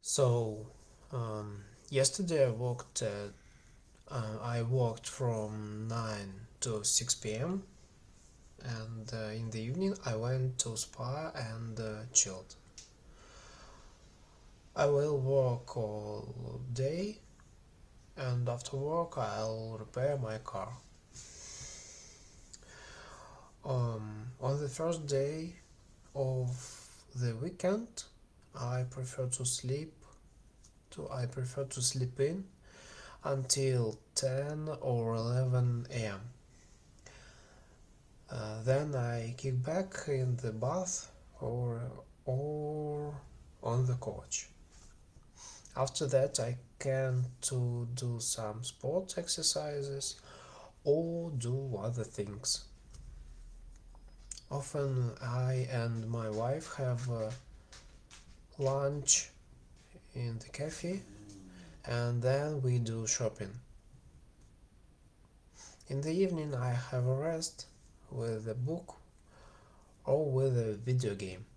So, yesterday I worked from 9 to 6 p.m. and in the evening I went to spa and chilled. I will work all day and after work I'll repair my car. On the first day of the weekend, I prefer to sleep. I prefer to sleep in until 10 or 11 a.m. Then I kick back in the bath or on the couch. After that, I can to do some sports exercises or do other things. Often I and my wife have lunch in the cafe and then we do shopping. In the evening I have a rest with a book or with a video game.